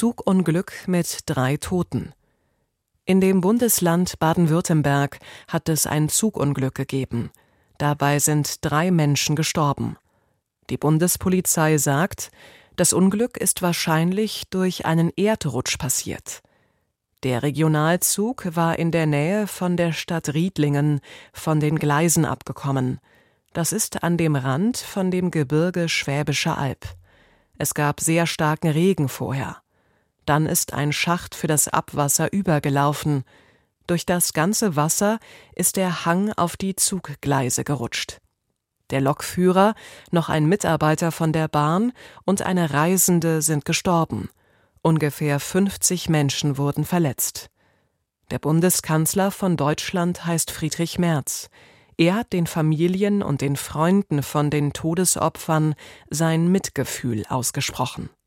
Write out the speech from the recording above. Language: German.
Zugunglück mit 3 Toten. In dem Bundesland Baden-Württemberg hat es ein Zugunglück gegeben. Dabei sind 3 Menschen gestorben. Die Bundespolizei sagt, das Unglück ist wahrscheinlich durch einen Erdrutsch passiert. Der Regionalzug war in der Nähe von der Stadt Riedlingen von den Gleisen abgekommen. Das ist an dem Rand von dem Gebirge Schwäbische Alb. Es gab sehr starken Regen vorher. Dann ist ein Schacht für das Abwasser übergelaufen. Durch das ganze Wasser ist der Hang auf die Zuggleise gerutscht. Der Lokführer, noch ein Mitarbeiter von der Bahn und eine Reisende sind gestorben. Ungefähr 50 Menschen wurden verletzt. Der Bundeskanzler von Deutschland heißt Friedrich Merz. Er hat den Familien und den Freunden von den Todesopfern sein Mitgefühl ausgesprochen.